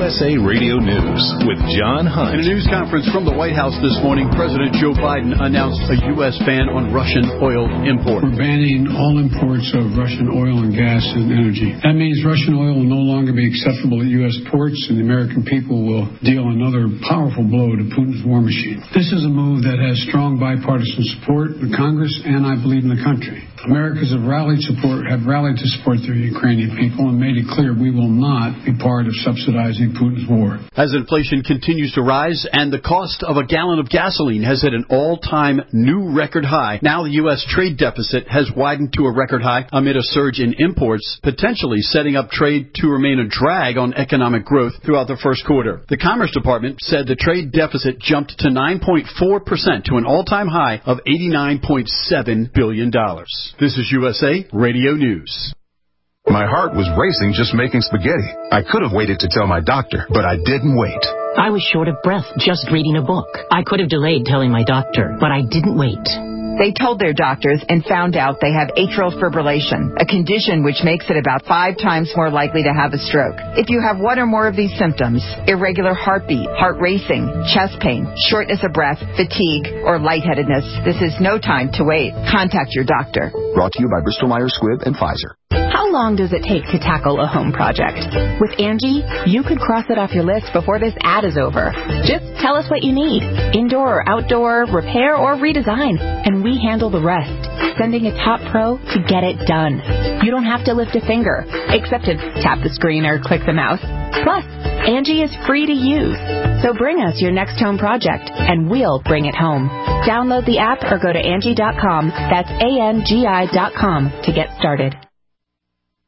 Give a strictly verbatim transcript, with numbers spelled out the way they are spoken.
S A Radio News with John Hunt. In a news conference from the White House this morning, President Joe Biden announced a U S ban on Russian oil import. We're banning all imports of Russian oil and gas and energy. That means Russian oil will no longer be acceptable at U S ports, and the American people will deal another powerful blow to Putin's war machine. This is a move that has strong bipartisan support in the Congress and, I believe, in the country. Americans have rallied support, have rallied to support the Ukrainian people and made it clear we will not be part of subsidizing Putin's war. As inflation continues to rise and the cost of a gallon of gasoline has hit an all-time new record high, now the U S trade deficit has widened to a record high amid a surge in imports, potentially setting up trade to remain a drag on economic growth throughout the first quarter. The Commerce Department said the trade deficit jumped to nine point four percent to an all-time high of eighty-nine point seven billion dollars. This is U S A Radio News. My heart was racing just making spaghetti. I could have waited to tell my doctor, but I didn't wait. I was short of breath just reading a book. I could have delayed telling my doctor, but I didn't wait. They told their doctors and found out they have atrial fibrillation, a condition which makes it about five times more likely to have a stroke. If you have one or more of these symptoms, irregular heartbeat, heart racing, chest pain, shortness of breath, fatigue, or lightheadedness, this is no time to wait. Contact your doctor. Brought to you by Bristol Myers Squibb and Pfizer. How long does it take to tackle a home project? With Angie, you could cross it off your list before this ad is over. Just tell us what you need. Indoor or outdoor, repair or redesign. And we handle the rest, sending a top pro to get it done. You don't have to lift a finger, except to tap the screen or click the mouse. Plus, Angie is free to use. So bring us your next home project, and we'll bring it home. Download the app or go to Angie dot com. That's A N G I dot com to get started.